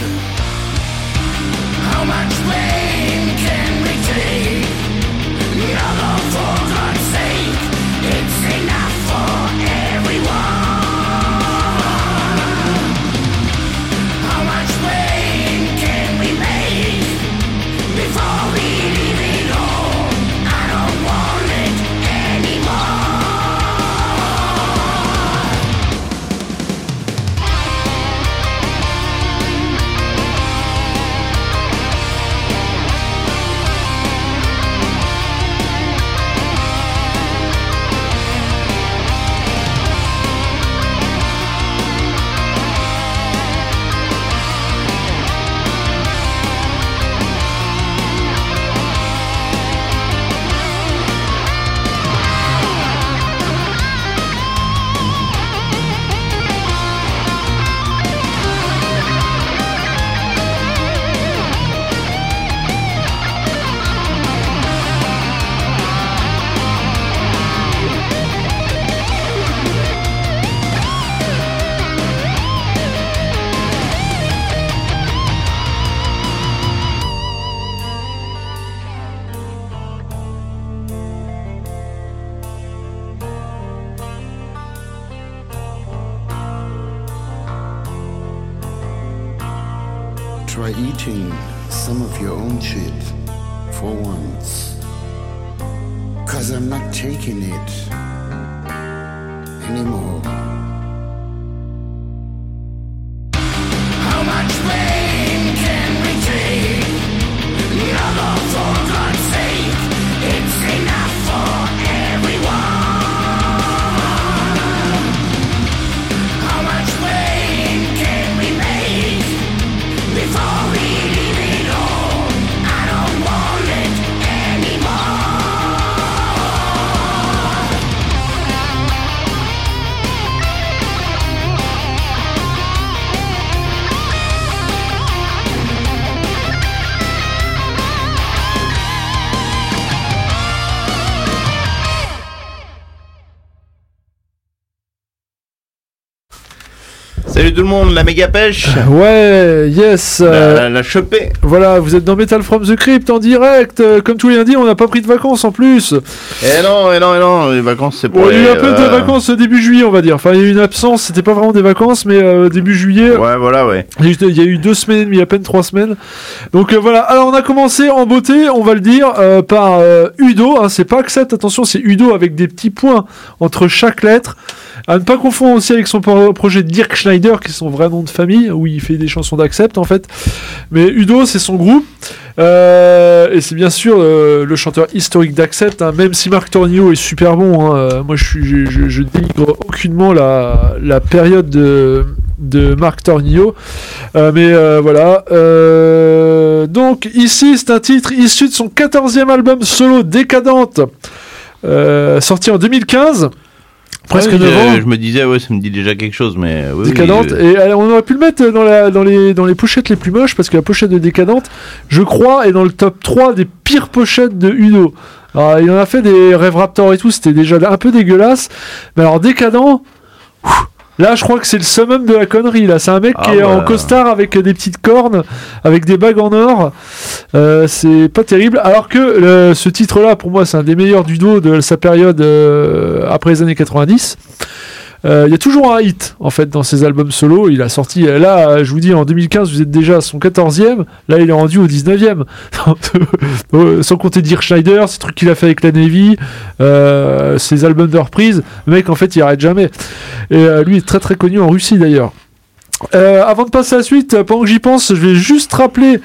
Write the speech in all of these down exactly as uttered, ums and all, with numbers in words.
Try eating some of your own shit for once. Cause I'm not taking it anymore. How much pain can we take? Never, for God's sake. It's enough for everyone. How much pain can we make before we leave it all? I don't want it anymore. Salut tout le monde, la méga pêche. Ouais, yes. euh, La, la chopée. Voilà, vous êtes dans Metal from the Crypt en direct. euh, Comme tous les lundis, on n'a pas pris de vacances en plus. Eh non, eh non, eh non, les vacances c'est pour Bon, il y a eu les, un peu de euh, vacances début juillet, on va dire. Enfin, il y a eu une absence, c'était pas vraiment des vacances, mais euh, début juillet. Ouais, voilà, ouais. Il y a eu- il y a eu deux semaines et demie, à peine trois semaines. Donc euh, voilà, alors on a commencé en beauté, on va le dire, euh, par euh, Udo. Hein, c'est pas Accept, attention, c'est Udo avec des petits points entre chaque lettre. À ne pas confondre aussi avec son pro- projet Dirk Schneider, qui est son vrai nom de famille, où il fait des chansons d'Accept en fait. Mais Udo, c'est son groupe. Euh, et c'est bien sûr euh, le chanteur historique d'Accept, hein, même si Marc Tornillo est super bon. Hein, euh, moi, je, suis, je, je, je dénigre aucunement la, la période de, de Marc Tornillo. Euh, mais euh, voilà. Euh, donc, ici, c'est un titre issu de son quatorzième album solo Décadente, euh, sorti en deux mille quinze. Presque Ouais, neuf ans. je, je me disais, ouais, ça me dit déjà quelque chose, mais. Oui, Décadente. oui, Et euh, on aurait pu le mettre dans, la, dans, les, dans les pochettes les plus moches, parce que la pochette de Décadente, je crois, est dans le top trois des pires pochettes de Udo. Alors, il en a fait des Rêve Raptor et tout, c'était déjà un peu dégueulasse. Mais alors, Décadent, ouf, là, je crois que c'est le summum de la connerie. Là, c'est un mec Ah qui est bah. en costard avec des petites cornes, avec des bagues en or. Euh, c'est pas terrible. Alors que euh, ce titre-là, pour moi, c'est un des meilleurs d'Udo de sa période euh, après les années quatre-vingt-dix. Il euh, y a toujours un hit en fait dans ses albums solo. Il a sorti, là je vous dis en deux mille quinze vous êtes déjà à son quatorzième, là il est rendu au dix-neuvième. Sans compter Dirk Schneider, ces trucs qu'il a fait avec la Navy, euh, ses albums de reprise, le mec en fait il arrête jamais. Et euh, lui est très très connu en Russie d'ailleurs. Euh, avant de passer à la suite, pendant que j'y pense, je vais juste rappeler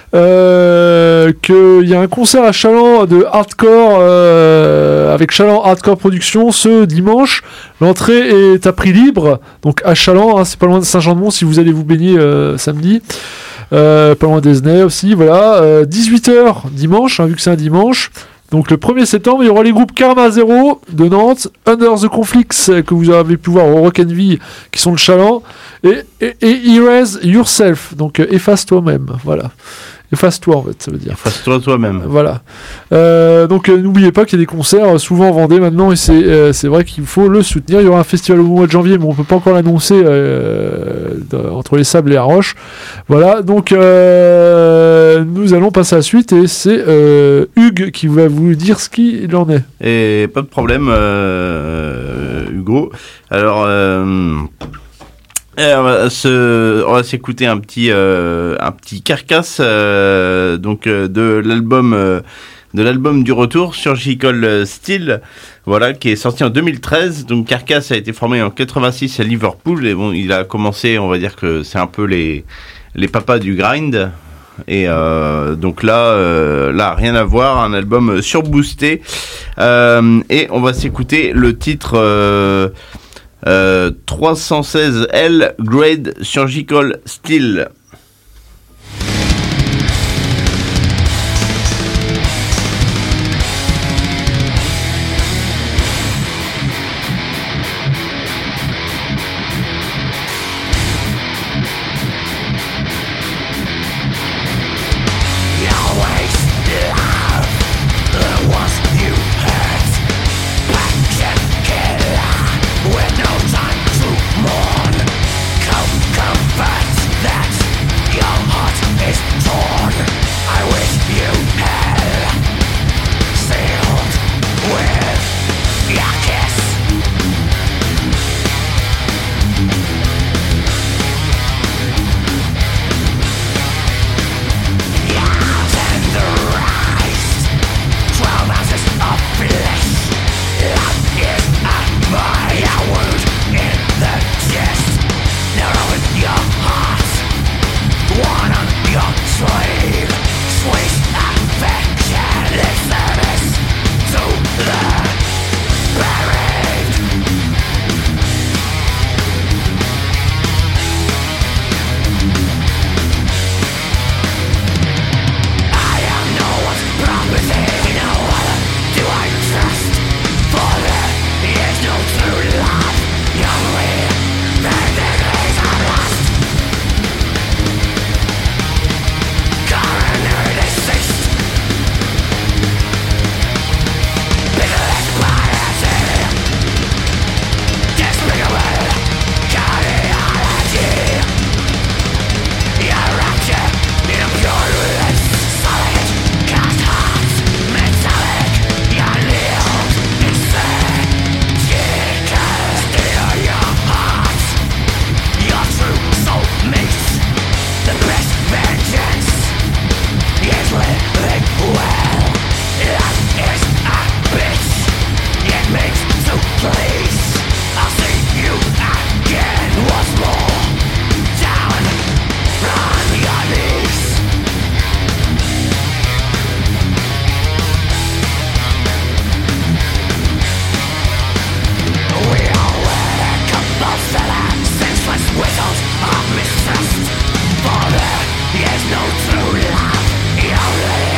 euh, qu'il y a un concert à Chaland de hardcore euh, avec Chaland Hardcore Productions ce dimanche. L'entrée est à prix libre, donc à Chaland, hein, c'est pas loin de Saint-Jean-de-Mont si vous allez vous baigner euh, samedi. Euh, pas loin d'Esnay aussi, voilà. Euh, dix-huit heures dimanche, hein, vu que c'est un dimanche. Donc le premier septembre, il y aura les groupes Karma Zero de Nantes, Under the Conflicts que vous avez pu voir au Rock and V qui sont de Chaland, et, et, et Erase Yourself, donc euh, efface toi-même, voilà. Efface-toi en fait, ça veut dire. Efface-toi toi-même. Voilà. Euh, donc euh, n'oubliez pas qu'il y a des concerts euh, souvent en Vendée maintenant et c'est euh, c'est vrai qu'il faut le soutenir. Il y aura un festival au mois de janvier, mais on peut pas encore l'annoncer euh, dans- entre les Sables et la Roche. Voilà. Donc euh, nous allons passer à la suite et c'est euh, Hugues qui va vous dire ce qu'il en est. Et pas de problème, euh, Hugo. Alors, euh, euh, on va se- on va s'écouter un petit, euh, un petit carcasse euh, donc euh, de l'album, euh, de l'album du retour, Surgical Steel, voilà, qui est sorti en deux mille treize. Donc Carcass a été formé en quatre-vingt-six à Liverpool et bon, il a commencé, on va dire que c'est un peu les, les papas du grind. Et euh, donc là, euh, là, rien à voir, un album surboosté. Euh, et on va s'écouter le titre euh, euh, trois cent seize L Grade Surgical Steel. Whistles of mistrust, for there is no true love, only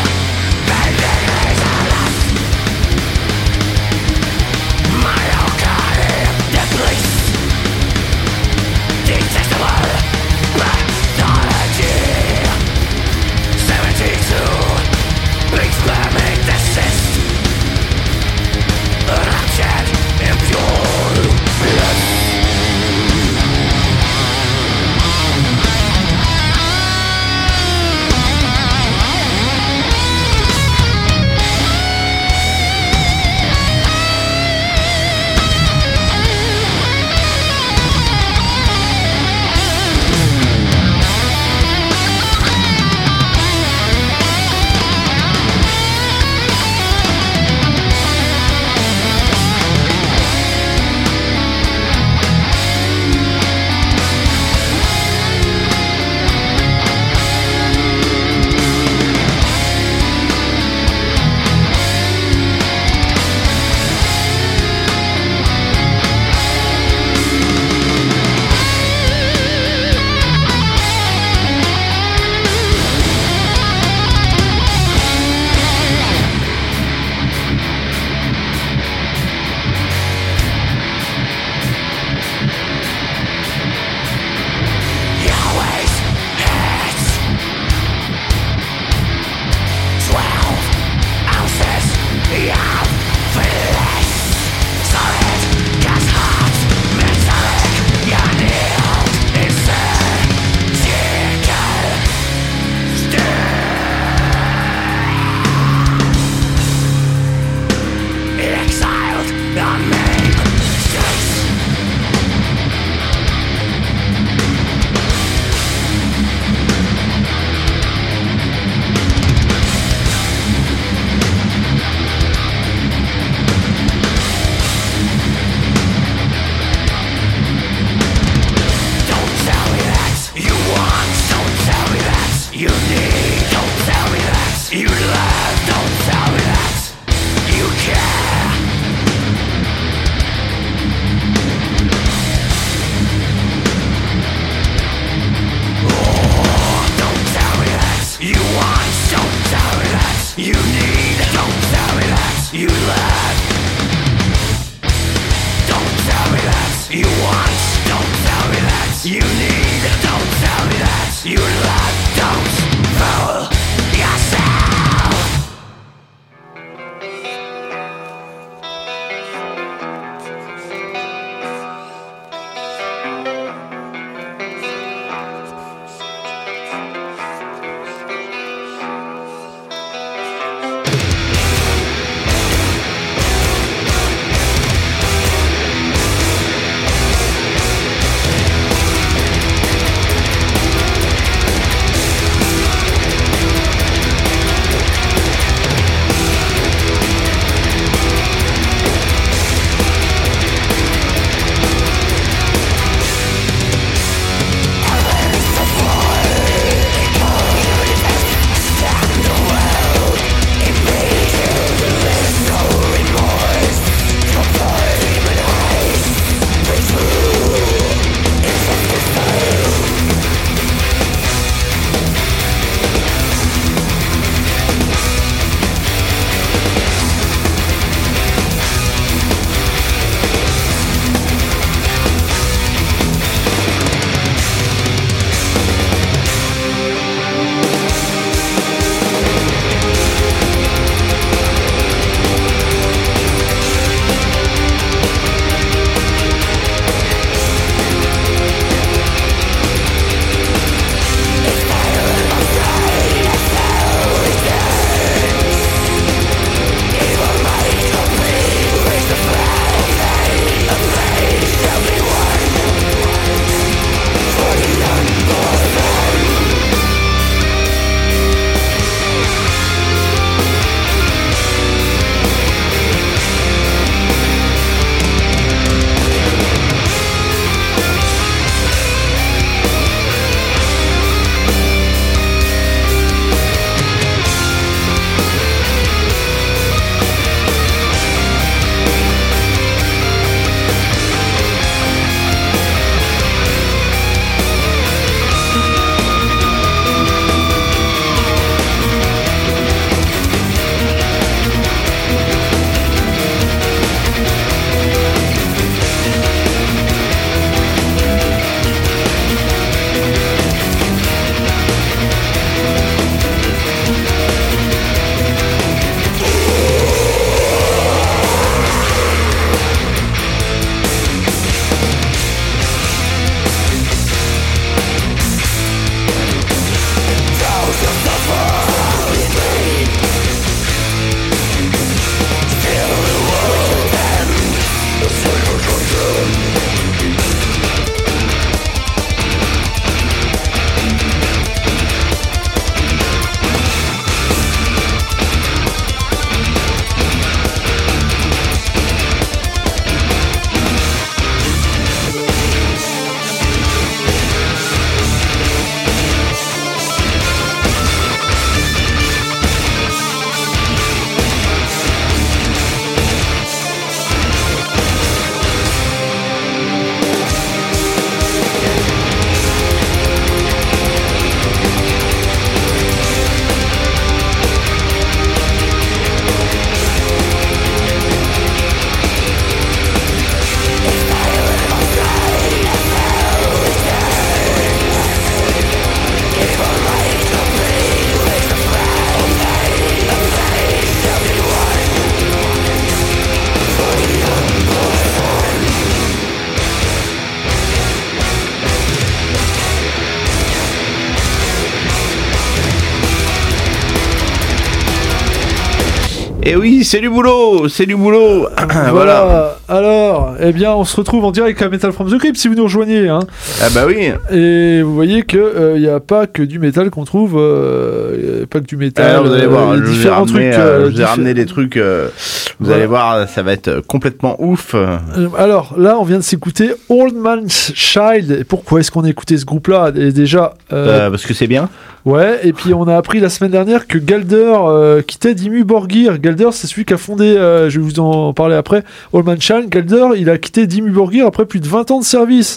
Et oui, c'est du boulot, c'est du boulot. Voilà. Voilà. Alors, eh bien, on se retrouve en direct à Metal from the Crypt si vous nous rejoignez. Hein. Ah bah oui. Et vous voyez que il n'y a pas que du métal qu'on trouve, euh, pas que du métal. Alors, vous allez voir, euh, je vous ai différents ramené, trucs. euh, euh, je vous ai diffé- ramené des trucs. euh, vous Voilà. allez voir, ça va être complètement ouf. Euh, Alors là, on vient de s'écouter Old Man's Child. Et pourquoi est-ce qu'on a écouté ce groupe-là? Et déjà, euh, Euh, parce que c'est bien. ouais. Et puis on a appris la semaine dernière que Galder euh, quittait Dimmu Borgir. Galder, c'est celui qui a fondé. euh, je vais vous en parler après. Old Man's Child. Galder, il a quitté Dimmu Borgir après plus de vingt ans de service.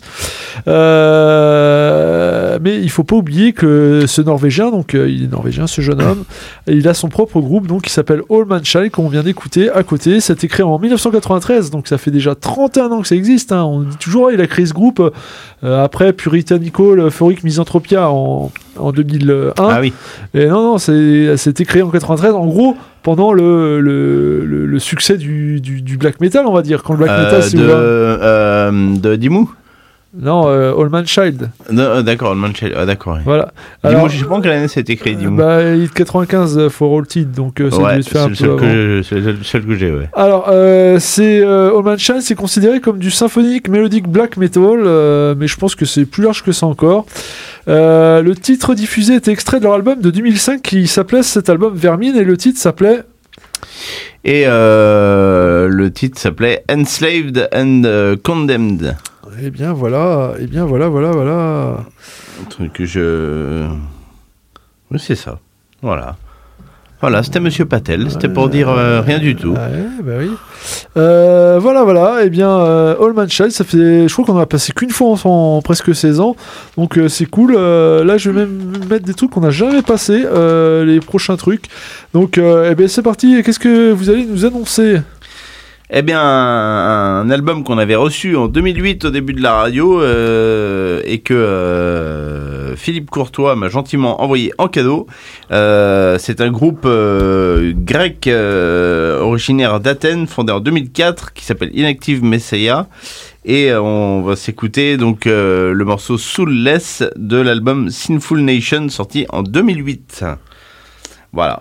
Euh, mais il faut pas oublier que ce Norvégien, donc euh, il est norvégien, ce jeune homme, et il a son propre groupe, donc qui s'appelle Old Man's Child, qu'on vient d'écouter à côté. C'est écrit en dix-neuf cent quatre-vingt-treize, donc ça fait déjà trente et un ans que ça existe. Hein. On dit toujours, il a créé ce groupe euh, après Puritanical Euphoric Misanthropia en, en deux mille un. Ah oui. Et non, non, c'est, c'était créé en quatre-vingt-treize. En gros, pendant le, le, le, le succès du, du, du black metal, on va dire. Quand le black Euh, metal s'est de, ouvert. euh, de Dimmu. Non, euh, Old Man's Child. Non, euh, d'accord, le Manchel. Ah, d'accord. Oui. Voilà. Dimmu, Alors, je sais pas en quelle année c'est écrit, Dimmu. bah, il est de quatre-vingt-quinze euh, for All Tid, donc euh, ça ouais, devait se c'est faire un le peu seul avant. que je- c'est le seul que j'ai, ouais. Alors, euh, c'est euh, Old Man's Child, c'est considéré comme du symphonique mélodique black metal, euh, mais je pense que c'est plus large que ça encore. Euh, le titre diffusé était extrait de leur album de deux mille cinq qui s'appelait cet album Vermine, et le titre s'appelait Et euh, le titre s'appelait Enslaved and euh, Condemned. Eh bien voilà, eh bien voilà, voilà, voilà. Un truc que je. Oui, c'est ça. Voilà. Voilà, c'était Monsieur Patel. C'était pour dire euh, rien du tout. Ouais, bah oui. Euh, voilà, voilà. Eh bien, euh, Old Man's Child, ça fait, je crois qu'on a passé qu'une fois en, en presque seize ans, donc euh, c'est cool. Euh, là, je vais même mettre des trucs qu'on n'a jamais passé, euh, les prochains trucs. Donc, euh, eh bien, c'est parti. Qu'est-ce que vous allez nous annoncer? Eh bien, un, un album qu'on avait reçu en deux mille huit au début de la radio euh, et que euh, Philippe Courtois m'a gentiment envoyé en cadeau. Euh, c'est un groupe euh, grec euh, originaire d'Athènes, fondé en deux mille quatre, qui s'appelle Inactive Messiah. Et euh, on va s'écouter donc euh, le morceau Soulless de l'album Sinful Nation, sorti en deux mille huit. Voilà.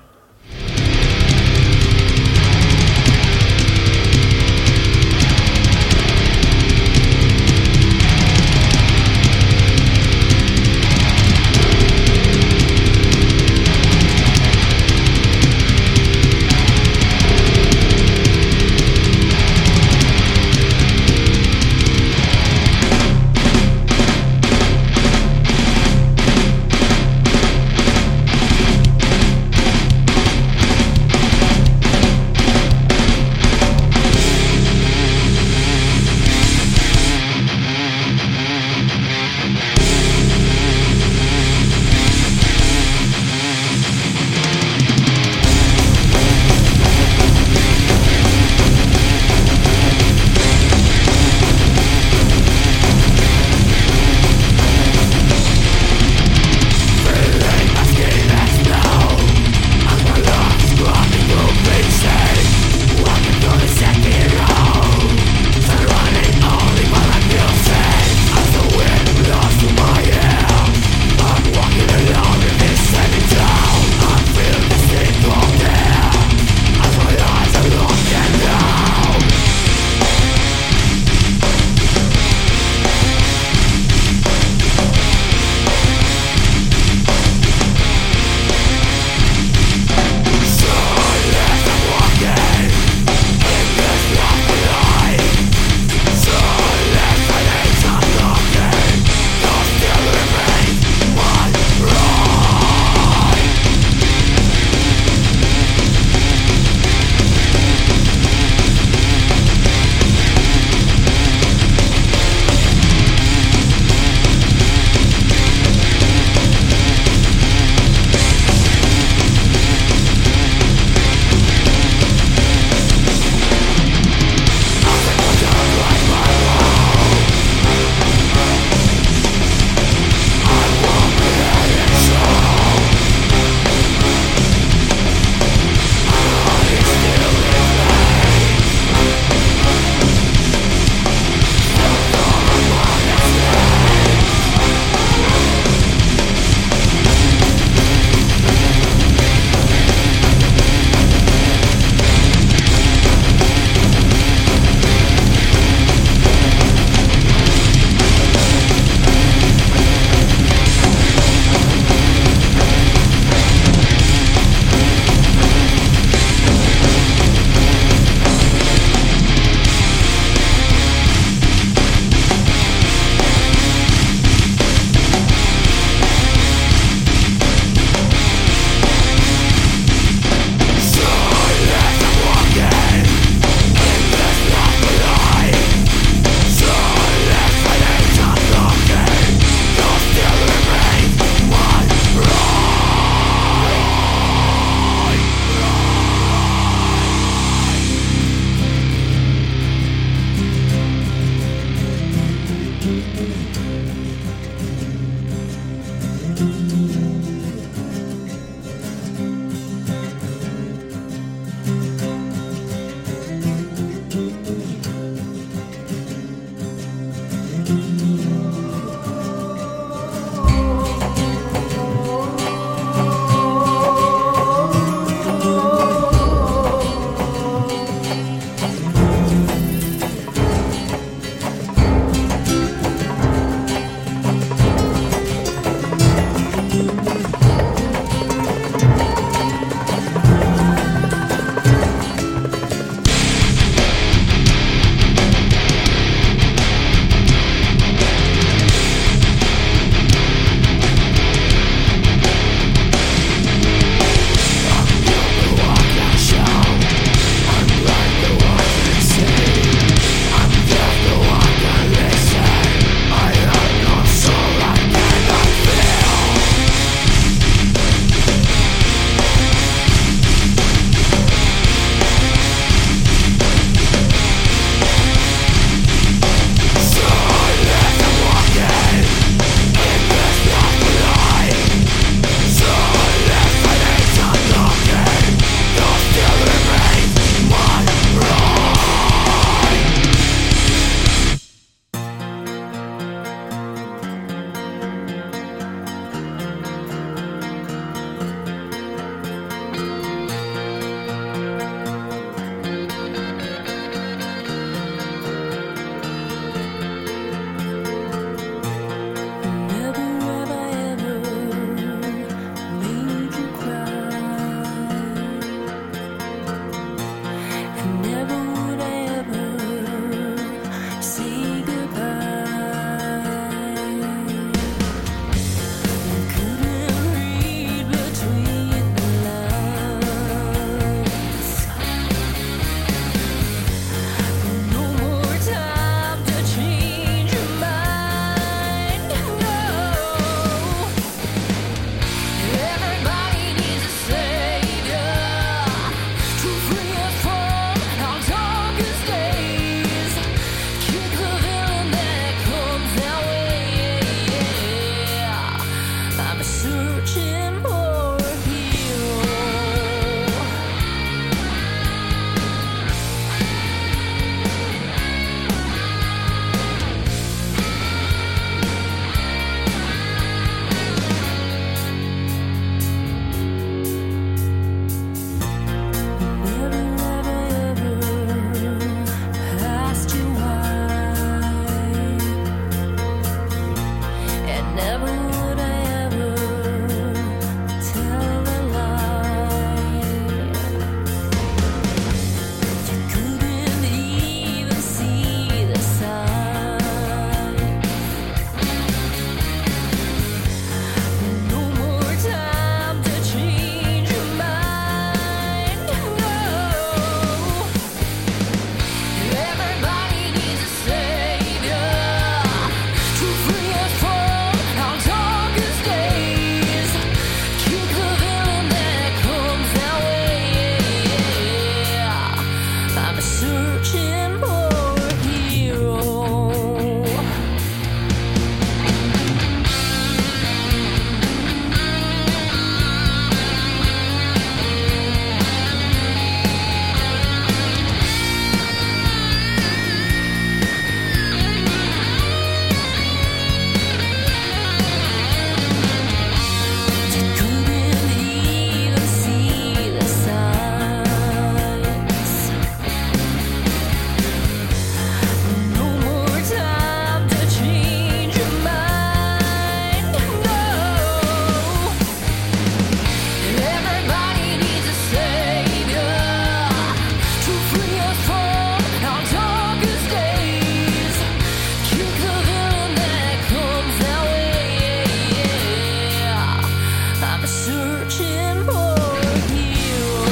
searching for a hero.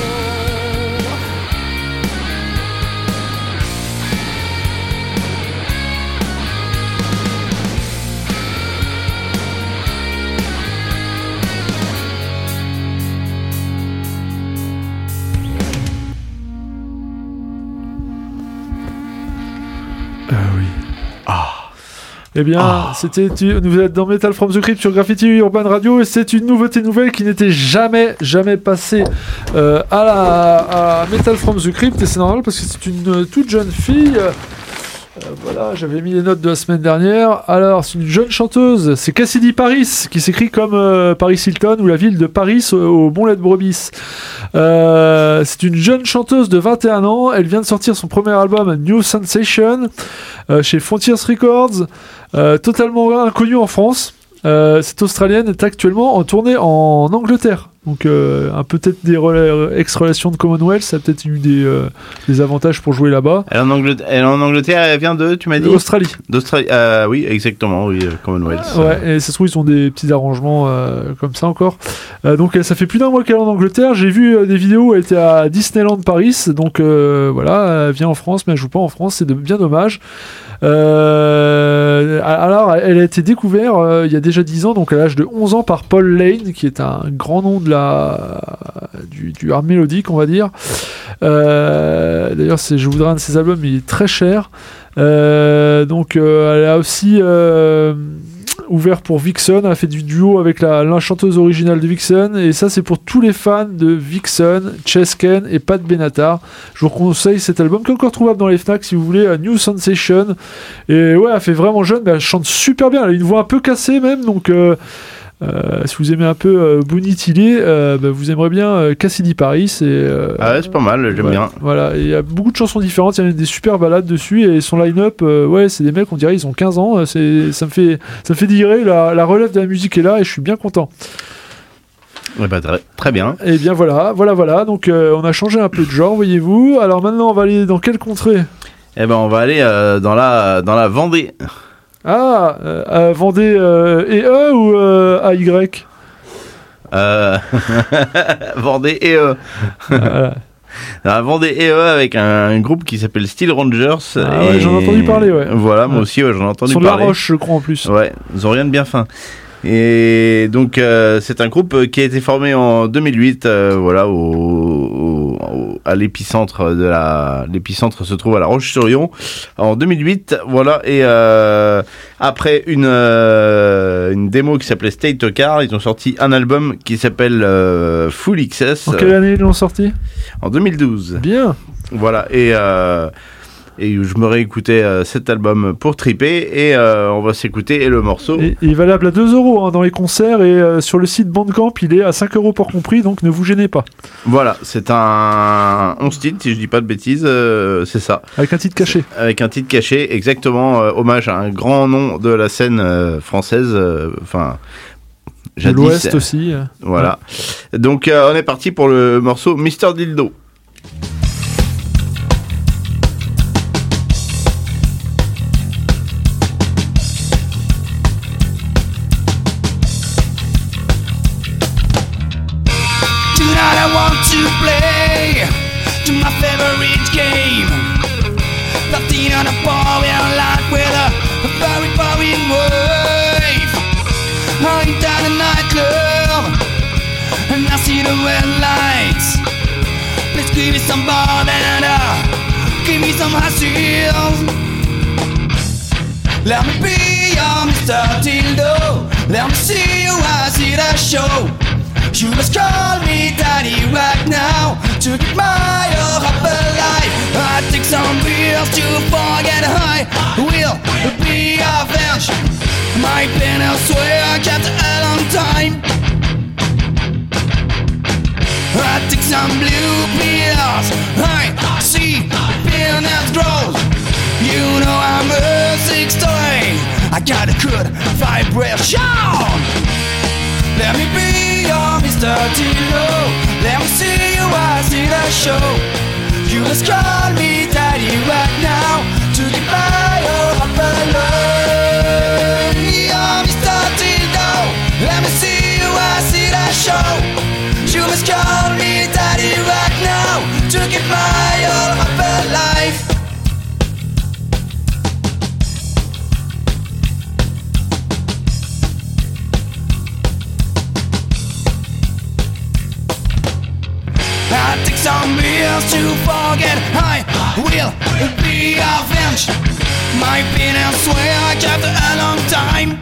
Ah oui. Ah. Eh bien, ah. c'était vous êtes dans Metal from the Crypt sur Graffiti Urban Radio et c'est une nouveauté nouvelle qui n'était jamais, jamais passée euh, à, la, à Metal from the Crypt et c'est normal parce que c'est une euh, toute jeune fille. Euh, voilà, j'avais mis les notes de la semaine dernière. Alors, c'est une jeune chanteuse, c'est Cassidy Paris, qui s'écrit comme euh, Paris Hilton ou la ville de Paris au, au bon lait de brebis. Euh, c'est une jeune chanteuse de vingt et un ans. Elle vient de sortir son premier album, New Sensation, euh, chez Frontiers Records, euh, totalement inconnue en France. Euh, cette Australienne est actuellement en tournée en Angleterre. Donc, euh, un peut-être des rela- ex-relations de Commonwealth, ça a peut-être eu des, euh, des avantages pour jouer là-bas. Elle est en Angleterre, elle, est en Angleterre, elle vient de, tu m'as dit Australie. D'Australie, euh, oui, exactement, oui, Commonwealth. Ouais, et ça se trouve, ils ont des petits arrangements euh, comme ça encore. Euh, donc, ça fait plus d'un mois qu'elle est en Angleterre. J'ai vu euh, des vidéos où elle était à Disneyland Paris. Donc, euh, voilà, elle vient en France, mais elle joue pas en France. C'est de, bien dommage. Euh, alors, elle a été découverte euh, il y a déjà dix ans, donc à l'âge de onze ans, par Paul Lane, qui est un grand nom de la, du, du art mélodique, on va dire. Euh, d'ailleurs, c'est, je voudrais un de ses albums, mais il est très cher. Euh, donc, euh, elle a aussi euh, ouvert pour Vixen, elle a fait du duo avec la, la chanteuse originale de Vixen, et ça, c'est pour tous les fans de Vixen, Chesken et Pat Benatar. Je vous conseille cet album qui est encore trouvable dans les Fnac si vous voulez, A New Sensation. Et ouais, elle fait vraiment jeune, mais elle chante super bien. Elle a une voix un peu cassée même, donc euh, euh, si vous aimez un peu euh, Bounty Tilly, euh, bah, vous aimerez bien euh, Cassidy Paris. Et, euh, ah ouais, c'est pas mal, j'aime ouais, bien. Voilà, il y a beaucoup de chansons différentes, il y a des super balades dessus, et son line-up, euh, ouais, c'est des mecs, on dirait, ils ont quinze ans. C'est, ça me fait, ça me fait délirer, la, la relève de la musique est là, et je suis bien content. Ouais, bah, très, très bien. Et bien voilà, voilà, voilà. Donc euh, on a changé un peu de genre, voyez-vous. Alors maintenant, on va aller dans quelle contrée ? Eh ben, on va aller euh, dans la dans la Vendée. Ah, euh, euh, Vendée euh, et E ou euh, A Y ? euh... Vendée et E. Voilà. La Vendée et E avec un, un groupe qui s'appelle Steel Rangers. Ah et... ouais, j'en ai entendu parler, ouais. Voilà, moi ouais. aussi, ouais, j'en ai entendu Ils sont parler. de La Roche, je crois, en plus. Ouais, ils ont rien de bien fin. Et donc euh, c'est un groupe qui a été formé en deux mille huit, euh, voilà, au, au, au, à l'épicentre de la, l'épicentre se trouve à La Roche-sur-Yon en deux mille huit, voilà. Et euh, après une euh, une démo qui s'appelait State of Car, ils ont sorti un album qui s'appelle euh, Full Excess. En quelle année ils l'ont sorti ? En deux mille douze. Bien. Voilà, et euh, et je me réécoutais euh, cet album pour triper, et euh, on va s'écouter et le morceau. Et, et il est valable à deux euros hein, dans les concerts, et euh, sur le site Bandcamp, il est à cinq euros pour compris, donc ne vous gênez pas. Voilà, c'est un onze titres, si je dis pas de bêtises, euh, c'est ça. Avec un titre caché. C'est, avec un titre caché, exactement, euh, hommage à un grand nom de la scène euh, française, enfin... Euh, de l'Ouest aussi. Euh. Voilà. Ouais. Donc euh, on est parti pour le morceau Mister Dildo. I want to play to my favorite game. Thirteen on a power line with a, a very boring wave. I'm down a nightclub and I see the red lights. Please give me some banana, give me some hassles. Let me be your Mister Dildo. Let me see you as it a show. You must call me daddy right now to get my up alive. I take some beers to forget I will be avenged. My pain elsewhere kept a long time. I take some blue pills. I see pain that grows. You know I'm a sick story. I got a good vibration. Let me be your Mister Dildo. Let me see you as in a show. You must call me daddy right now to get by your upper low. Your Mister Dildo. Let me see you as in a show. You must call me daddy right now to get my whole happy life. I take some years to forget. I will be avenged. My pain and swear I kept a long time.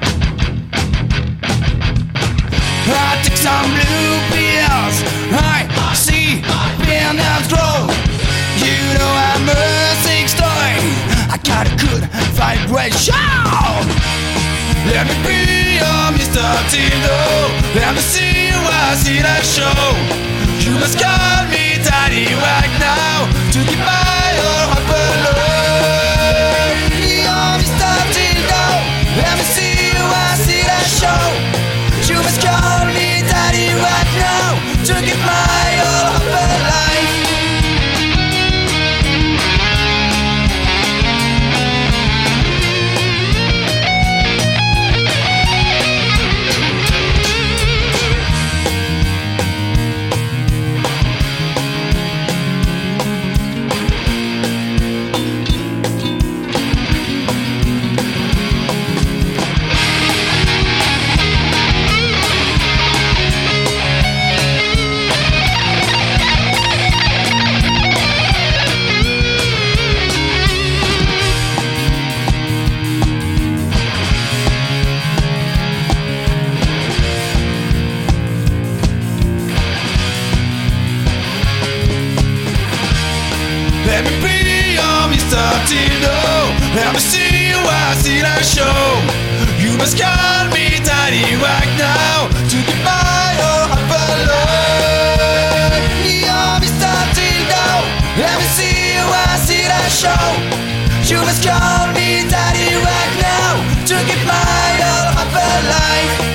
I take some blue pills. I see pain and grow. You know I'm a sick story. I got a good vibration. Let me be your Mister Tino. Let me see you, I see that show. You must call me daddy right now to keep my heart below. You're Mister Tino. Let me see you, I see that show. You must call me daddy right now to keep my heart alive. Let me be your Mister Tino. Let me see you, I see that show. You must call me daddy right now to keep my heart below. You're Mister Tino. Let me see you, I see that show. You must call me daddy right now to keep my heart alive.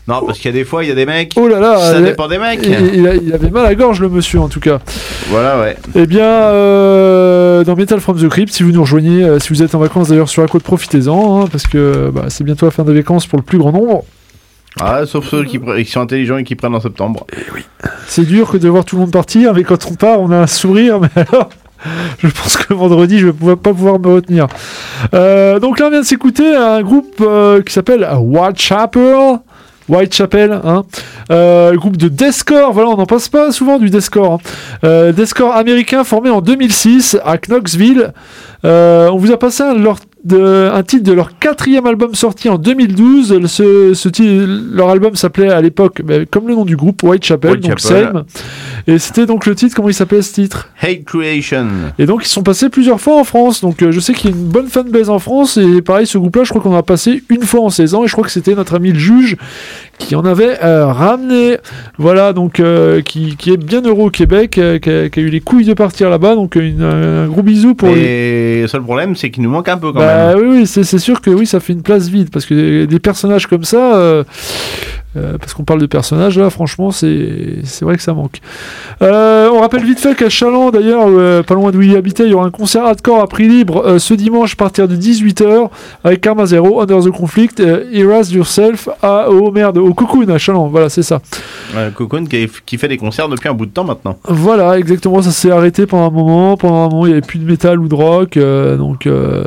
Non, parce qu'il y a des fois, il y a des mecs. Oh là là, ça il, dépend des mecs. il, il, a- il avait mal à la gorge, le monsieur, en tout cas. Voilà, ouais. Eh bien, euh, dans Metal from the Crypt, si vous nous rejoignez, euh, si vous êtes en vacances d'ailleurs sur la côte, profitez-en, hein, parce que bah, c'est bientôt la fin des vacances pour le plus grand nombre. Ah, sauf ceux qui, pr- qui sont intelligents et qui prennent en septembre. C'est dur que de voir tout le monde partir, mais quand on part, on a un sourire, mais alors... Je pense que vendredi, je ne vais pas pouvoir me retenir. Euh, donc là, on vient de s'écouter un groupe euh, qui s'appelle Whitechapel. Whitechapel, hein. Euh, le groupe de deathcore, voilà, on n'en passe pas souvent du deathcore. Hein. Euh, deathcore américain formé en deux mille six à Knoxville. Euh, on vous a passé un, leur, de, un titre de leur quatrième album sorti en deux mille douze. Ce, ce titre, leur album s'appelait à l'époque, bah, comme le nom du groupe, Whitechapel, donc Whitechapel. Same. Et c'était donc le titre, comment il s'appelait ce titre? Hate Creation. Et donc ils sont passés plusieurs fois en France, donc euh, je sais qu'il y a une bonne fanbase en France, et pareil ce groupe là je crois qu'on en a passé une fois en seize ans, et je crois que c'était notre ami le juge qui en avait euh, ramené, voilà, donc euh, qui, qui est bien heureux au Québec, euh, qui, a, qui a eu les couilles de partir là-bas, donc une, un gros bisou pour lui. Et le seul problème, c'est qu'il nous manque un peu quand Bah même. oui, oui c'est, c'est sûr que oui, ça fait une place vide, parce que des, des personnages comme ça, euh, euh, parce qu'on parle de personnages là, franchement c'est, c'est vrai que ça manque. Euh, on rappelle vite fait qu'à Chaland d'ailleurs, euh, pas loin d'où il habitait, il y aura un concert hardcore à prix libre euh, ce dimanche à partir de dix-huit heures avec Karma Zero, Under the Conflict, euh, Erase Yourself à, oh merde, au Cocoon à Chaland, voilà c'est ça. Euh, Cocoon qui, qui fait des concerts depuis un bout de temps maintenant. Voilà, exactement, ça s'est arrêté pendant un moment, pendant un moment il n'y avait plus de métal ou de rock, euh, donc euh,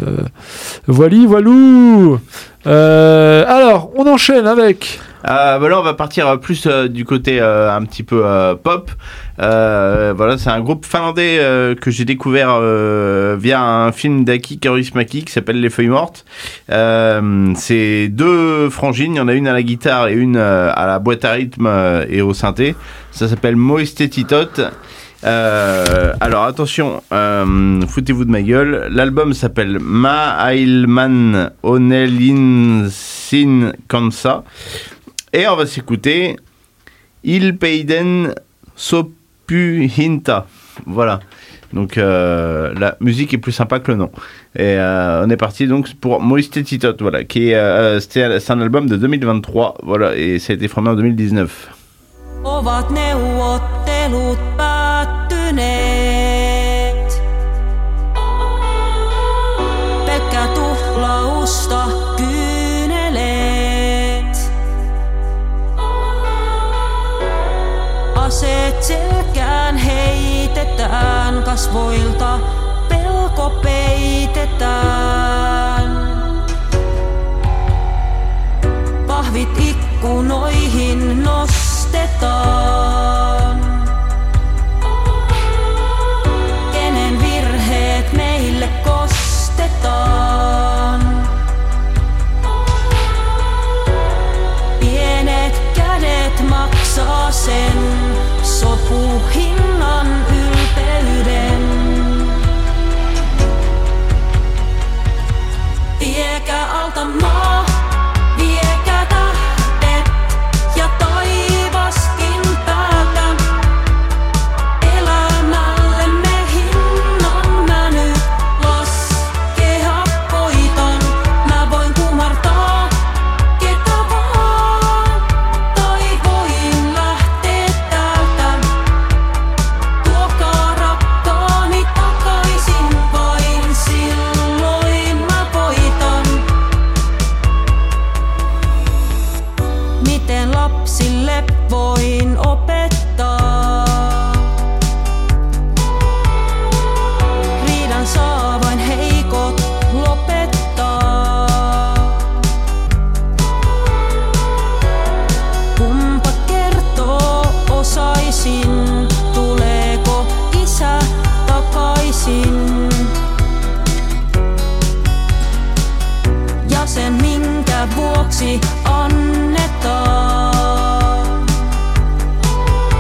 voili, voilou. Euh, alors, on enchaîne avec... Euh, bah là, on va partir euh, plus euh, du côté euh, un petit peu euh, pop. Euh, voilà, c'est un groupe finlandais euh, que j'ai découvert euh, via un film d'Aki Kaurismäki qui s'appelle Les Feuilles Mortes. Euh, c'est deux frangines, il y en a une à la guitare et une euh, à la boîte à rythme euh, et au synthé. Ça s'appelle Moistetitot. Euh, alors attention, euh, foutez-vous de ma gueule. L'album s'appelle Ma Ailman Onelinsin Kansa. Et on va s'écouter Il Peiden Sopuhinta. Voilà. Donc euh, la musique est plus sympa que le nom. Et euh, on est parti donc pour Moistetitot, voilà, qui est, euh, c'était, c'est un album de deux mille vingt-trois, voilà, et ça a été formé en deux mille dix-neuf. Ovat neuvottelut päättyneet. Pelkkä tuhlausta kyyneleet. Aseet selkään heitetään, kasvoilta pelko peitetään. Pahvit ikkunoihin nostetaan. Kenen virheet meille kostetaan. Pienet kädet maksaa sen sopuhinnan ylpeyden. Viekää alta maa, viekää tähdet ja taivaskin päältä. Elämällemme hinnan mä nyt laskea koitan. Mä voin kumartaa ketä vaan, tai voin lähteä täältä. Tuokaa rakkaani takaisin, vain silloin mä voitan. Miten lapsille voin opettaa? Riidan saa vain heikot lopettaa. Kumpa kertoo osaisin, tuleeko isä takaisin? Ja sen minkä vuoksi annetaan.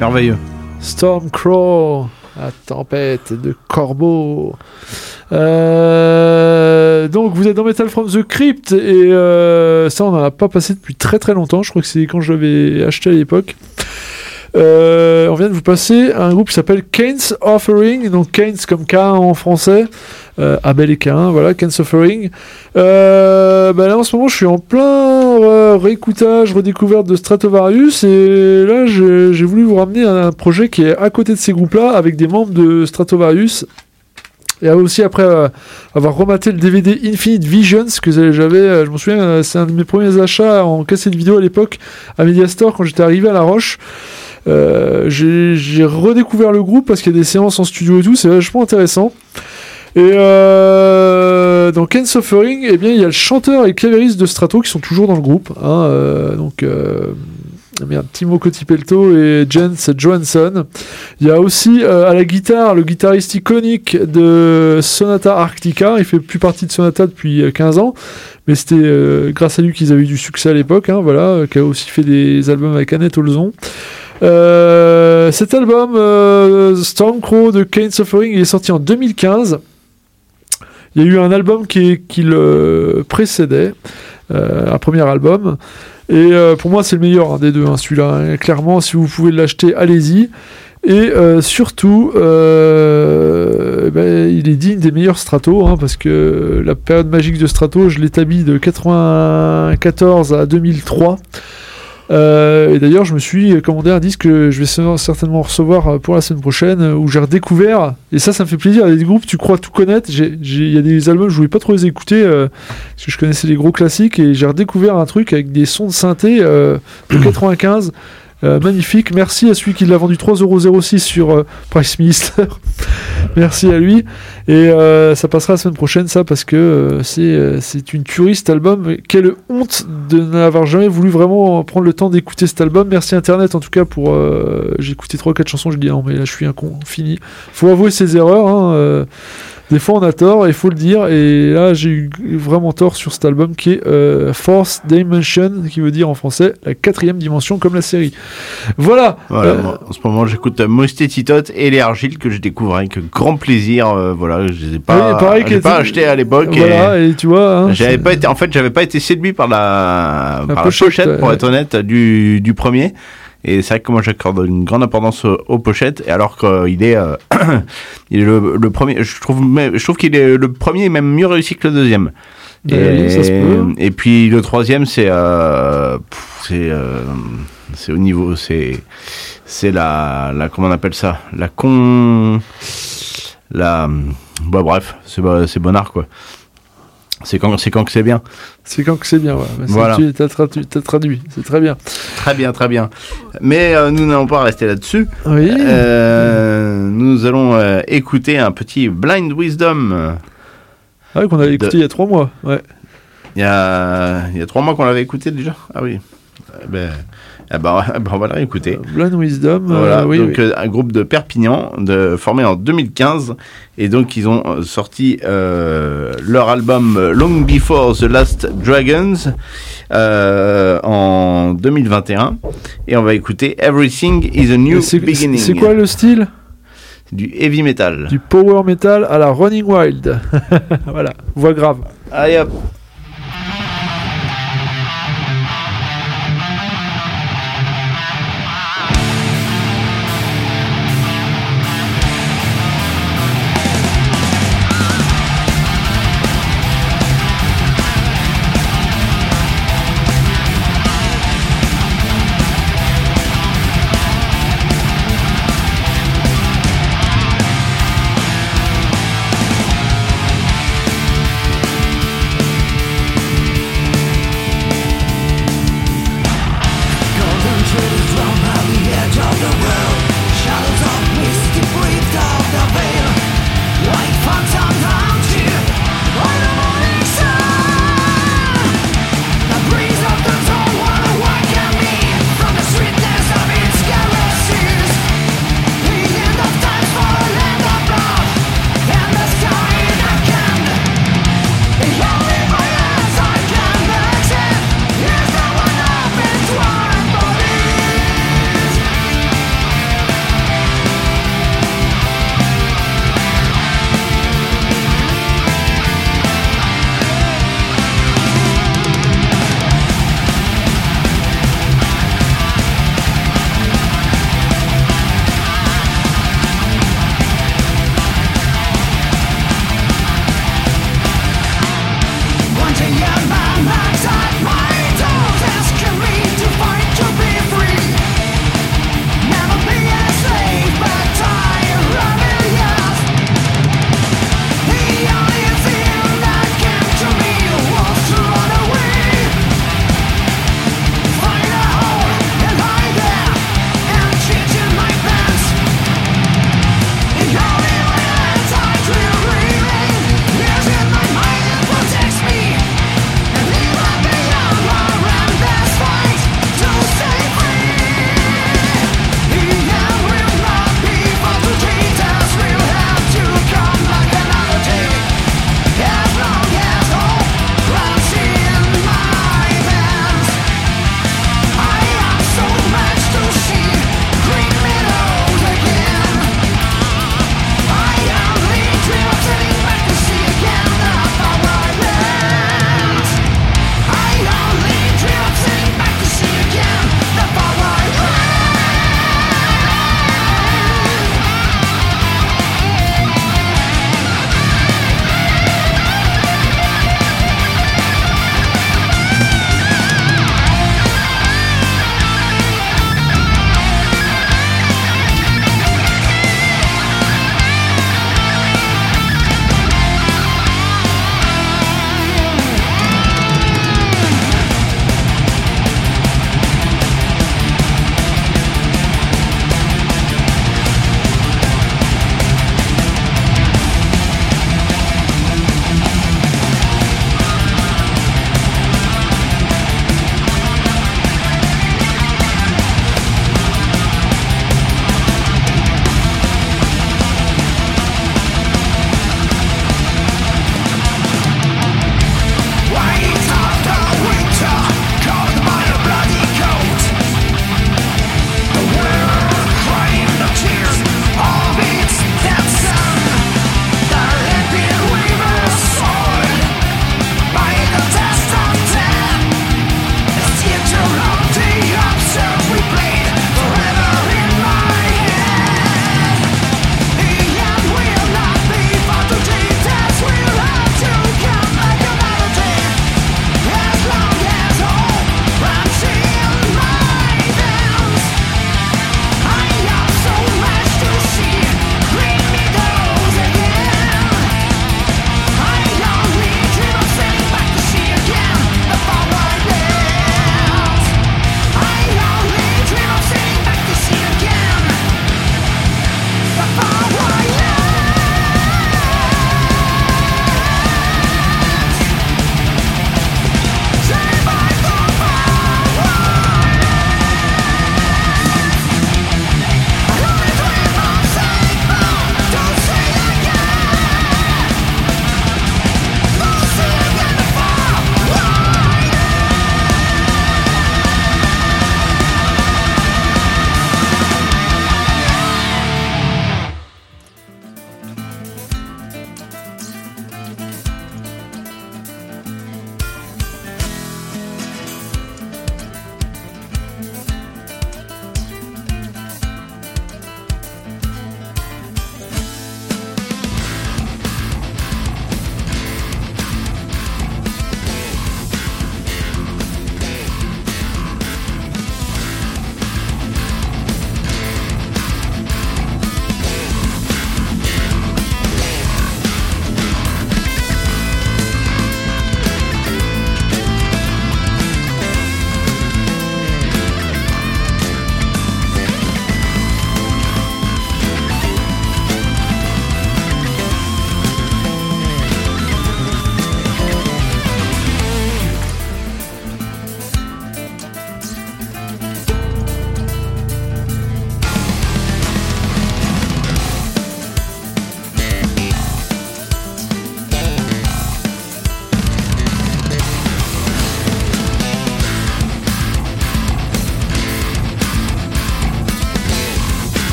Merveilleux. Stormcrow, la tempête de corbeaux. Euh, donc vous êtes dans Metal from the Crypt et euh, ça on n'en a pas passé depuis très très longtemps. Je crois que c'est quand je l'avais acheté à l'époque. Euh, on vient de vous passer un groupe qui s'appelle Kane's Offering, donc Kane's comme Cain en français, euh, Abel et Cain, voilà, Kane's Offering. Euh, bah là en ce moment je suis en plein euh, réécoutage, redécouverte de Stratovarius et là j'ai, j'ai voulu vous ramener un, un projet qui est à côté de ces groupes-là avec des membres de Stratovarius. Et aussi après euh, avoir rematé le D V D Infinite Visions que j'avais, euh, je me souviens, euh, c'est un de mes premiers achats en cassette vidéo à l'époque à Mediastore quand j'étais arrivé à La Roche. Euh, j'ai, j'ai redécouvert le groupe parce qu'il y a des séances en studio et tout, c'est vachement intéressant. Et euh, dans Kane's Offering, eh bien, il y a le chanteur et le clavieriste de Strato qui sont toujours dans le groupe. Hein, euh, donc, euh, merde, Timo Kotipelto et Jens Johansson. Il y a aussi euh, à la guitare le guitariste iconique de Sonata Arctica. Il fait plus partie de Sonata depuis quinze ans, mais c'était euh, grâce à lui qu'ils avaient eu du succès à l'époque. Hein, voilà, euh, qui a aussi fait des albums avec Annette Olzon. Euh, cet album euh, Stormcrow de Kane's Offering, il est sorti en deux mille quinze. Il y a eu un album qui, qui le précédait, euh, un premier album. Et euh, pour moi, c'est le meilleur hein, des deux, hein, celui-là. Hein. Clairement, si vous pouvez l'acheter, allez-y. Et euh, surtout, euh, ben, il est digne des meilleurs Strato, hein, parce que la période magique de Strato, je l'établis de quatre-vingt-quatorze à deux mille trois. Euh, et d'ailleurs, je me suis commandé un disque que je vais certainement recevoir pour la semaine prochaine, où j'ai redécouvert, et ça, ça me fait plaisir. Il y a des groupes, tu crois tout connaître. J'ai, j'ai, il y a des albums, je voulais pas trop les écouter, euh, parce que je connaissais les gros classiques, et j'ai redécouvert un truc avec des sons de synthé euh, de quatre-vingt-quinze. Euh, magnifique, merci à celui qui l'a vendu trois euros zéro six sur euh, Price Minister. Merci à lui. Et euh, ça passera la semaine prochaine, ça, parce que euh, c'est, euh, c'est une tuerie cet album. Quelle honte de n'avoir jamais voulu vraiment prendre le temps d'écouter cet album. Merci Internet en tout cas pour. Euh, j'ai écouté trois quatre chansons, je dis non, mais là je suis un con, fini. Faut avouer ses erreurs. Hein, euh, Des fois on a tort, il faut le dire, et là j'ai eu vraiment tort sur cet album qui est euh, Fourth Dimension, qui veut dire en français la quatrième dimension comme la série. Voilà. Voilà euh, moi, en ce moment j'écoute Mosté Titote et les Argiles que je découvre avec grand plaisir. Euh, voilà, je les ai pas, oui, pareil, j'ai pas était... acheté à l'époque. Voilà, et, et tu vois. Hein, j'avais c'est... pas été, en fait, j'avais pas été séduit par la, la par pochette, la pochette ouais, pour ouais. être honnête, du, du premier. Et c'est vrai que moi j'accorde une grande importance aux, aux pochettes, et alors qu'il est, euh, il est le, le premier. Je trouve, je trouve qu'il est le premier, même mieux réussi que le deuxième. Et, et, ça se peut. et puis le troisième, c'est, euh, pff, c'est, euh, c'est au niveau, c'est, c'est la, la, comment on appelle ça, la con, la, bah bref, c'est, c'est bonnard quoi. C'est quand, c'est quand que c'est bien. C'est quand que c'est bien, ouais. Voilà. Tu t'as traduit, t'as traduit, c'est très bien. Très bien, très bien. Mais euh, nous n'allons pas rester là-dessus. Oui. Euh, nous allons euh, écouter un petit Blind Wisdom. Ah oui, qu'on avait écouté de... il y a trois mois, ouais. Il y a, il y a trois mois qu'on l'avait écouté déjà. Ah oui. Eh ben, eh ben, eh ben, on va le réécouter. Euh, Blind Wisdom, Voilà, euh, oui, donc oui. euh, un groupe de Perpignan, de, formé en deux mille quinze, et donc ils ont euh, sorti euh, leur album euh, Long Before the Last Dragons euh, en deux mille vingt et un, et on va écouter Everything is a New c'est, Beginning. C'est quoi le style ? Du heavy metal. Du power metal à la Running Wild. Voilà, voix grave. Allez hop. Everything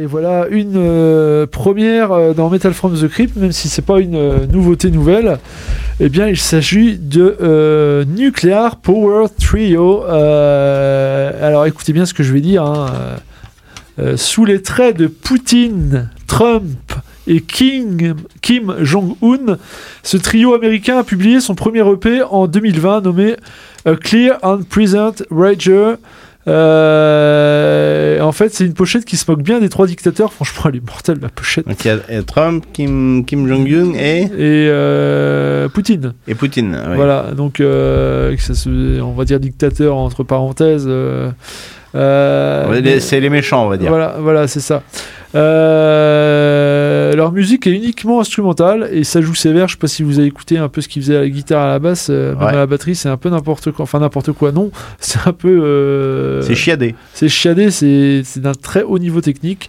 et voilà une euh, première euh, dans Metal from the Crypt, même si c'est pas une euh, nouveauté nouvelle. Eh bien, il s'agit de euh, Nuclear Power Trio. Euh, alors, écoutez bien ce que je vais dire. Hein. Euh, sous les traits de Poutine, Trump et King, Kim Jong-un, ce trio américain a publié son premier E P en deux mille vingt nommé A Clear and Present Rager. Euh, en fait, c'est une pochette qui se moque bien des trois dictateurs. Franchement, elle est mortelle, la pochette. Donc il y a euh, Trump, Kim, Kim Jong-un et... Et euh, Poutine. Et Poutine, oui. Voilà, donc euh, ça se, on va dire dictateur entre parenthèses. Euh, euh, Ouais, les- c'est les méchants, on va dire. Voilà, voilà, c'est ça. Euh, leur musique est uniquement instrumentale et ça joue sévère. Je sais pas si vous avez écouté un peu ce qu'ils faisaient à la guitare, à la basse, euh, même Ouais. à la batterie, c'est un peu n'importe quoi. Enfin, n'importe quoi, non. C'est un peu. Euh, C'est chiadé. c'est chiadé, c'est, c'est d'un très haut niveau technique.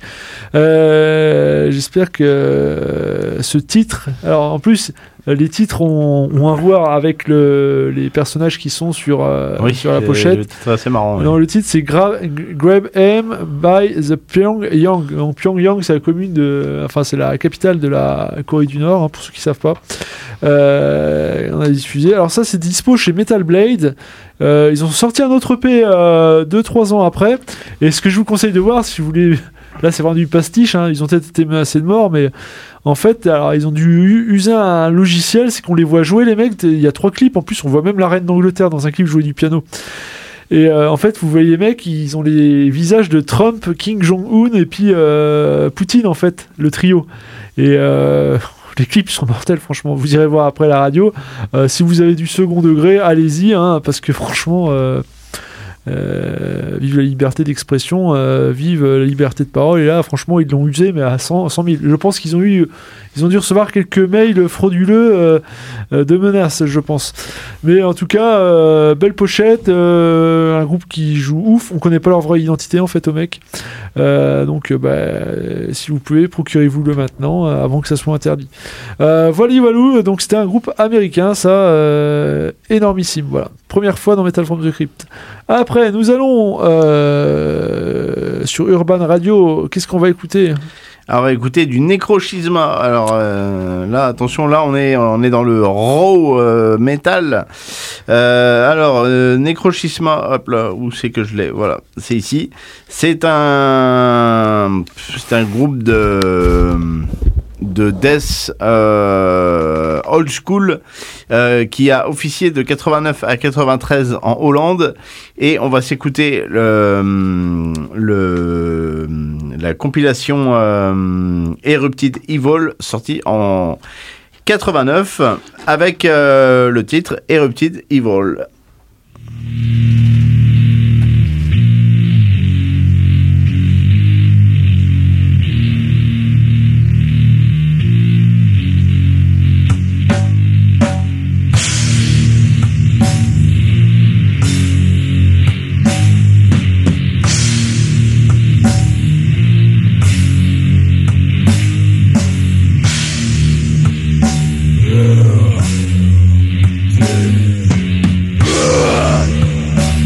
Euh, j'espère que euh, ce titre. Alors, en plus, euh, les titres ont, ont à voir avec le, les personnages qui sont sur, euh, Oui, sur la c'est- pochette. le titre est assez marrant. oui. Non, le titre c'est Gra- Grab M by the Pyongyang. Donc, Pyongyang, c'est la commune de, enfin c'est la capitale de la Corée du Nord, hein, pour ceux qui savent pas. Euh, on a diffusé. Alors ça, c'est dispo chez Metal Blade. Euh, ils ont sorti un autre E P deux trois ans après. Et ce que je vous conseille de voir, si vous voulez, là c'est vraiment du pastiche. Hein, ils ont peut-être été menacés de mort, mais en fait, alors ils ont dû u- user un logiciel, c'est qu'on les voit jouer les mecs. Il y a trois clips. En plus, on voit même la reine d'Angleterre dans un clip jouer du piano. Et euh, en fait, vous voyez les mecs, ils ont les visages de Trump, Kim Jong-un et puis euh, Poutine, en fait, le trio. Et euh, les clips sont mortels, franchement. Vous irez voir après la radio. Euh, si vous avez du second degré, allez-y, hein, parce que franchement, euh, euh, vive la liberté d'expression, euh, vive la liberté de parole. Et là, franchement, ils l'ont usé, mais à cent, cent mille. Je pense qu'ils ont eu, ils ont dû recevoir quelques mails frauduleux euh, euh, de menaces, je pense. Mais en tout cas, euh, belle pochette, euh, un groupe qui joue ouf. On connaît pas leur vraie identité en fait, aux mecs. Euh, donc, euh, bah, si vous pouvez, procurez-vous-le maintenant, euh, avant que ça soit interdit. Euh, voilà, voilà. Donc, c'était un groupe américain, ça, euh, énormissime. Voilà, première fois dans Metal from the Crypt. Après, nous allons euh, sur Urban Radio. Qu'est-ce qu'on va écouter ? Alors, écoutez, du Necroschisma. Alors euh, là, attention, là, on est, on est dans le raw euh, metal. Euh, alors, euh, Necroschisma, hop là, où c'est que je l'ai ? Voilà, c'est ici. C'est un, c'est un groupe de de death euh, old school euh, qui a officié de quatre-vingt-neuf à quatre-vingt-treize en Hollande, et on va s'écouter le, le la compilation euh, Erupted Evil sortie en quatre-vingt-neuf avec euh, le titre Erupted Evil. Ugh.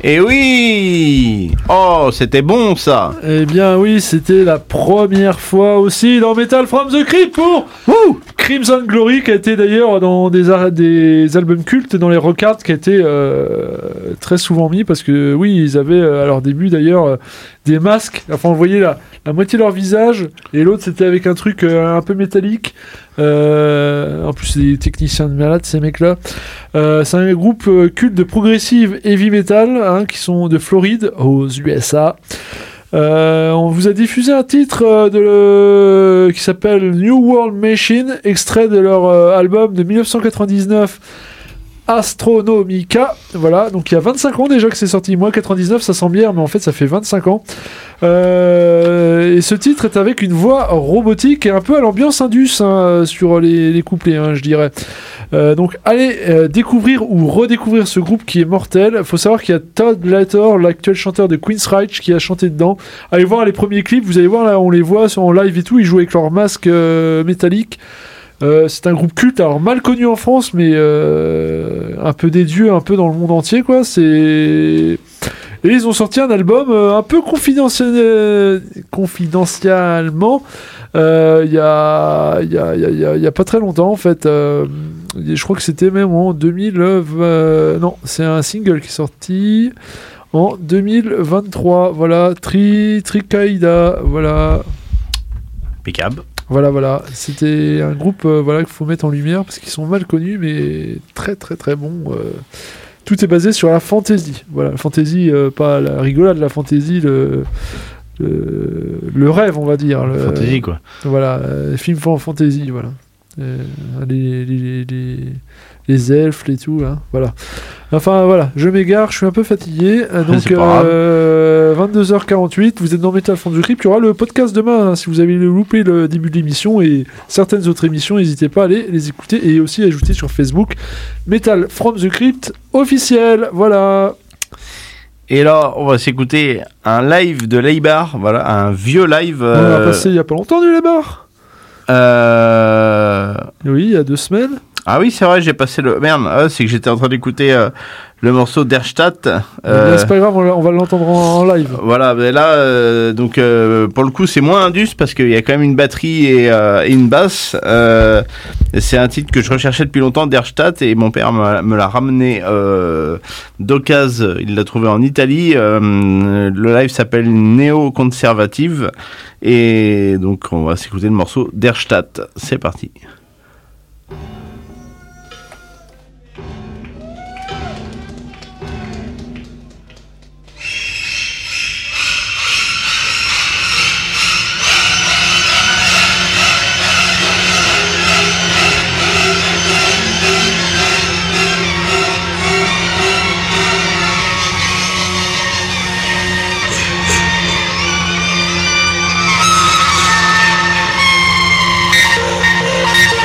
Et oui. Oh, c'était bon ça. Eh bien oui, c'était la première fois aussi dans Metal from the Crypt pour Woo Crimson Glory, qui a été d'ailleurs dans des, ar- des albums cultes, dans les rockhards, qui a été euh, très souvent mis, parce que oui, ils avaient euh, à leur début d'ailleurs euh, des masques, enfin on voyait la, la moitié de leur visage, et l'autre c'était avec un truc euh, un peu métallique. Euh, en plus c'est des techniciens de malades ces mecs là. Euh, c'est un groupe euh, culte de progressive heavy metal, hein, qui sont de Floride aux U S A. Euh, on vous a diffusé un titre euh, de le... qui s'appelle New World Machine, extrait de leur euh, album de dix-neuf cent quatre-vingt-dix-neuf Astronomica. Voilà, donc il y a vingt-cinq ans déjà que c'est sorti. Moi, quatre-vingt-dix-neuf, ça sent bien, mais en fait, ça fait vingt-cinq ans. Euh, et ce titre est avec une voix robotique et un peu à l'ambiance Indus, hein, sur les, les couplets, hein, je dirais. Euh, donc, allez euh, découvrir ou redécouvrir ce groupe qui est mortel. Il faut savoir qu'il y a Todd Lator, l'actuel chanteur de Queensryche, qui a chanté dedans. Allez voir les premiers clips, vous allez voir là, on les voit en live et tout. Ils jouent avec leur masque euh, métallique. Euh, c'est un groupe culte, alors mal connu en France, mais euh, un peu des dieux, un peu dans le monde entier, quoi. C'est... Et ils ont sorti un album euh, un peu confidentiel... euh, confidentiellement il euh, y, a... y, a, y, a, y, a, y a pas très longtemps, en fait. Euh, je crois que c'était même en deux mille... Euh, non, c'est un single qui est sorti en deux mille vingt-trois. Voilà, Tri... Trikaïda, voilà. Impeccable. Voilà, voilà. C'était un groupe euh, voilà, qu'il faut mettre en lumière parce qu'ils sont mal connus, mais très, très, très bons. Euh, tout est basé sur la fantasy. Voilà, la fantasy, euh, pas la rigolade, la fantasy, le, le, le rêve, on va dire. Le, Fantasy, quoi. Voilà, euh, film en fantasy, voilà. Euh, les, les, les, les elfes, les tout, hein, voilà. Enfin, voilà, je m'égare, je suis un peu fatigué. euh, Donc, euh, vingt-deux heures quarante-huit, vous êtes dans Metal from the Crypt. Il y aura le podcast demain, hein, si vous avez loupé le début de l'émission et certaines autres émissions, n'hésitez pas à aller les écouter et aussi à ajouter sur Facebook Metal from the Crypt officiel. Voilà. Et là, on va s'écouter un live de Leibar, voilà, un vieux live. On Euh... a passé il n'y a pas longtemps du Leibar. Euh... Oui, il y a deux semaines. Ah oui, c'est vrai, j'ai passé le... Merde, ah, c'est que j'étais en train d'écouter euh, le morceau d'Erstadt. Euh... Là, c'est pas grave, on, on va l'entendre en, en live. Voilà, mais là, euh, donc, euh, pour le coup, c'est moins indus parce qu'il y a quand même une batterie et, euh, et une basse. Euh, c'est un titre que je recherchais depuis longtemps, d'Erstadt, et mon père me, me l'a ramené euh, d'occasion. Il l'a trouvé en Italie. Euh, le live s'appelle Néo Conservative. Et donc, on va s'écouter le morceau d'Erstadt. C'est parti. Thank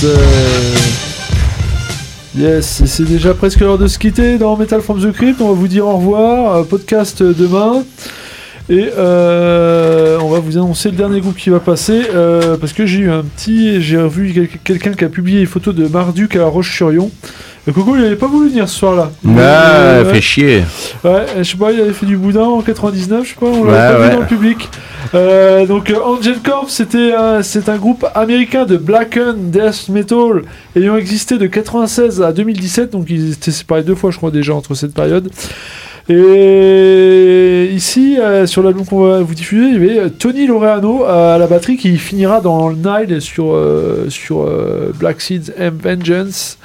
Euh... Yes, et c'est déjà presque l'heure de se quitter dans Metal from the Crypt. On va vous dire au revoir. Euh, podcast demain. Et euh, on va vous annoncer le dernier groupe qui va passer. Euh, parce que j'ai eu un petit. J'ai revu quel- quelqu'un qui a publié une photo de Marduk à La Roche-sur-Yon. Le Coco, il n'avait pas voulu venir ce soir-là. Ah, Euh, fait chier. Ouais, je sais pas, il avait fait du boudin en quatre-vingt-dix-neuf, je sais pas, on Ouais, l'avait pas ouais. vu dans le public. Euh, donc euh, Angel Corp, c'était un- c'est un groupe américain de blackened death metal ayant existé de quatre-vingt-seize à deux mille dix-sept, donc ils étaient séparés deux fois, je crois, déjà entre cette période. Et ici, euh, sur l'album qu'on va vous diffuser, il y avait euh, Tony Laureano à la batterie qui finira dans le Nile sur, euh, sur euh, Black Seeds and Vengeance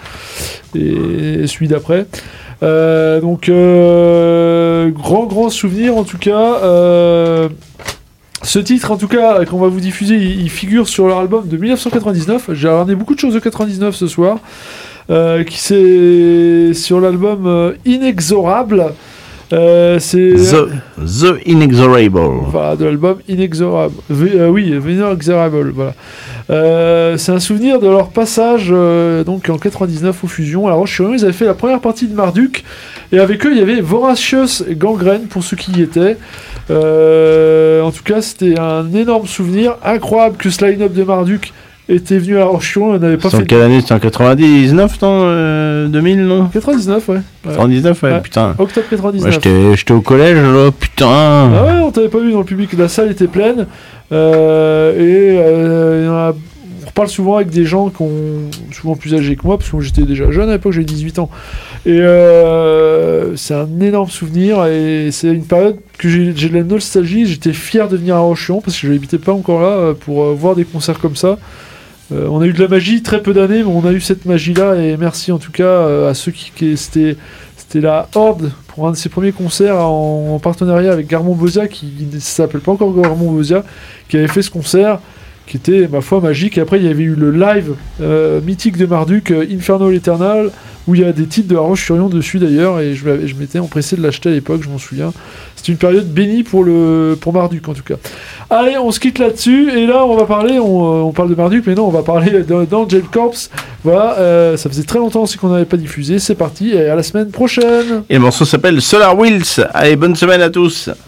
et celui d'après. Euh, donc, euh, grand, grand souvenir en tout cas. Euh, ce titre, en tout cas, qu'on va vous diffuser, il, il figure sur leur album de dix-neuf cent quatre-vingt-dix-neuf. J'ai ramené beaucoup de choses de quatre-vingt-dix-neuf ce soir. Euh, qui c'est sur l'album euh, Inexorable. Euh, c'est The, the Inexorable. voilà, de l'album Inexorable. V- euh, oui, Inexorable, voilà. Euh, c'est un souvenir de leur passage euh, donc en quatre-vingt-dix-neuf aux Fusions. À La Roche-sur-Yon, ils avaient fait la première partie de Marduk et avec eux il y avait Voracious Gangrène pour ceux qui y étaient. Euh, en tout cas, c'était un énorme souvenir. Incroyable que ce line-up de Marduk était venu à La Roche-sur-Yon. On n'avait pas C'est en fait. quelle année? C'était en quatre-vingt-dix-neuf, non euh, deux mille, non quatre-vingt-dix-neuf, ouais. ouais. quatre-vingt-dix-neuf, ouais, Ouais. putain. Octobre Moi, quatre-vingt-dix-neuf. j'étais, j'étais au collège, là, putain. Ah ouais, on t'avait pas vu dans le public, la salle était pleine. Euh, et euh, il y en a- on reparle souvent avec des gens qui ont souvent plus âgés que moi, parce que moi j'étais déjà jeune à l'époque, j'avais dix-huit ans. Et euh, c'est un énorme souvenir, et c'est une période que j'ai, j'ai de la nostalgie. J'étais fier de venir à Roche-sur-Yon, parce que je n'habitais pas encore là, euh, pour euh, voir des concerts comme ça. Euh, on a eu de la magie, très peu d'années, mais on a eu cette magie-là, et merci en tout cas euh, à ceux qui... qui c'était, c'était la Horde, pour un de ses premiers concerts en, en partenariat avec Garmon Bosia, qui ne s'appelle pas encore Garmon Bosia, qui avait fait ce concert, qui était, ma foi, magique. Et après, il y avait eu le live euh, mythique de Marduk, euh, Infernal Eternal, où il y a des titres de La Roche-sur-Yon dessus d'ailleurs, et je, l'avais- je m'étais empressé de l'acheter à l'époque, je m'en souviens. C'était une période bénie pour, le, pour Marduk en tout cas. Allez, on se quitte là-dessus, et là on va parler, on, on parle de Marduk, mais non, on va parler d'A- d'Angel Corps. Voilà, euh, ça faisait très longtemps aussi qu'on n'avait pas diffusé, c'est parti, et à la semaine prochaine. Et le morceau s'appelle Solar Wheels. Allez, bonne semaine à tous.